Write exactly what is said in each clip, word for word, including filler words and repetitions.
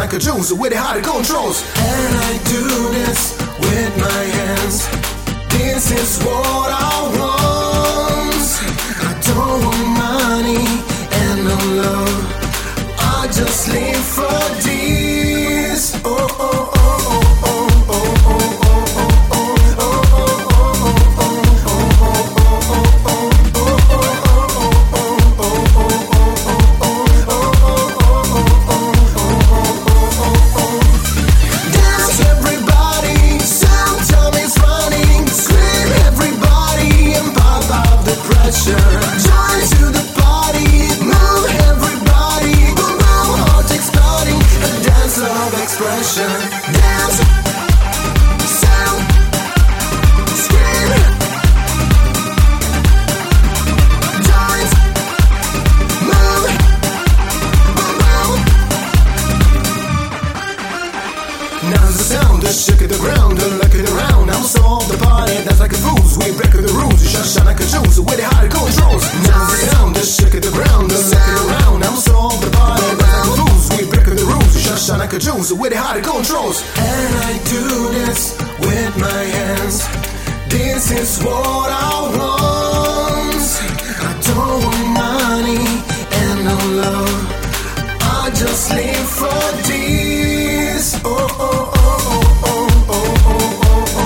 like a juice with the hard controls. And I do this with my hands. This is what I want. I don't want money and no love. I just live for this. Oh, oh, oh, oh, oh, oh, oh. Expression, dance, sound, scream, dance, move, move. Now's the sound, the shake of the ground, the luck of the round. I'm so off the party, that's like a fools. We break the rules, you shut shine like a juice with the hard controls. Now's the sound, the shake of the ground, the luck of the round. I'm so off the party, that's like a fools. We break the rules, you shut shine like a juice with the hard controls. And I do this with my hands. This is what I want. I don't want money and no love. I just live for this. Oh, oh, oh, oh, oh, oh, oh.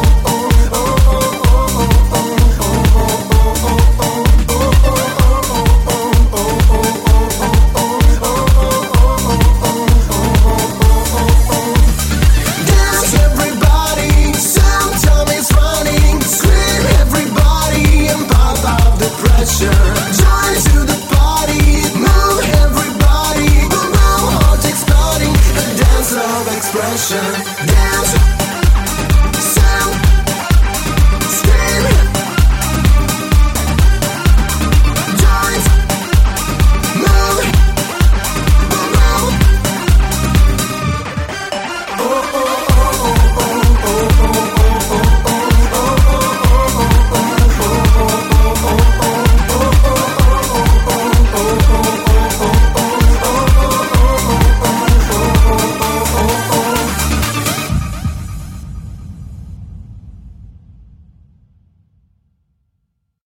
Join to the party, move everybody, move, move, heart exploding, a dance of expression.